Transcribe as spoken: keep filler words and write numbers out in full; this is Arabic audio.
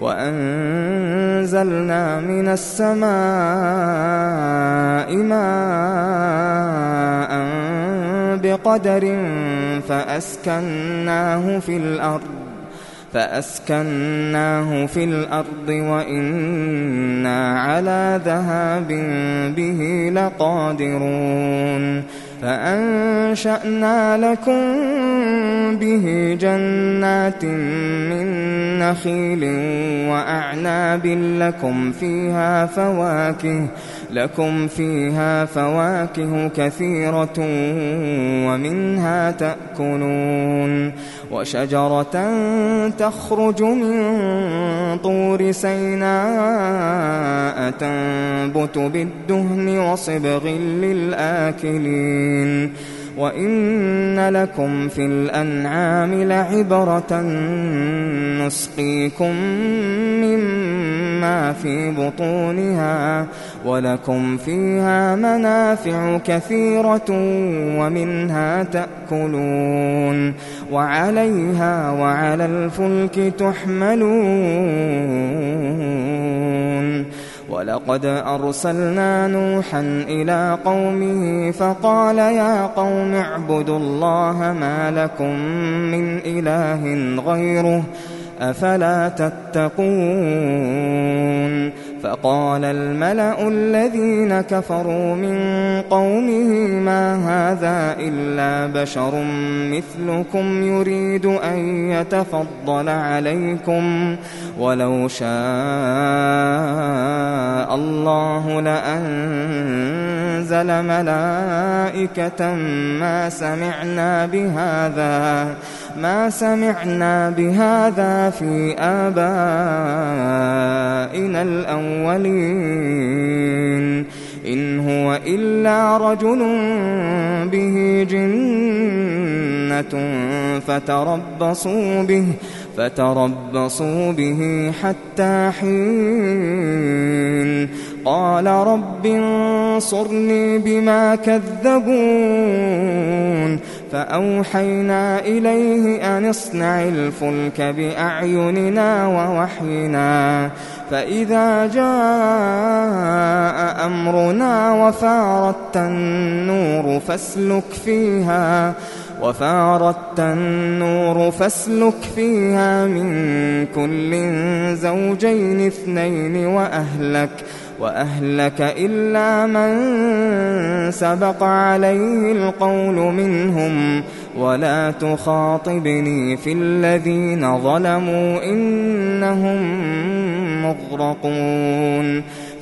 وأنزلنا من السماء ماء بقدر فأسكناه في الأرض فأسكناه في الأرض وإنا على ذهاب به لقادرون فأنشأنا لكم به جنات من نخيل وأعناب لكم فيها فواكه لكم فيها فواكه كثيرة ومنها تأكلون وشجرة تخرج من طور سيناء تنبت بالدهن وصبغ للآكلين وإن لكم في الأنعام لعبرة نسقيكم مما في بطونها ولكم فيها منافع كثيرة ومنها تأكلون وعليها وعلى الفلك تحملون ولقد أرسلنا نوحا إلى قومه فقال يا قوم اعبدوا الله ما لكم من إله غيره أفلا تتقون فقال الملأ الذين كفروا من قومه ما هذا إلا بشر مثلكم يريد أن يتفضل عليكم ولو شاء الله لأنزل ملائكة ما سمعنا بهذا ما سمعنا بهذا في آبائنا الأولين إن هو إلا رجل به جنة فتربصوا به فتربصوا به حتى حين قال رب انصرني بما كذبون فأوحينا إليه أن اصنع الفلك بأعيننا ووحينا فإذا جاء أمرنا وفارت النور فاسلك فيها وفارت النور فاسلك فيها من كل زوجين اثنين وأهلك وأهلك إلا من سبق عليه القول منهم ولا تخاطبني في الذين ظلموا إنهم مغرقون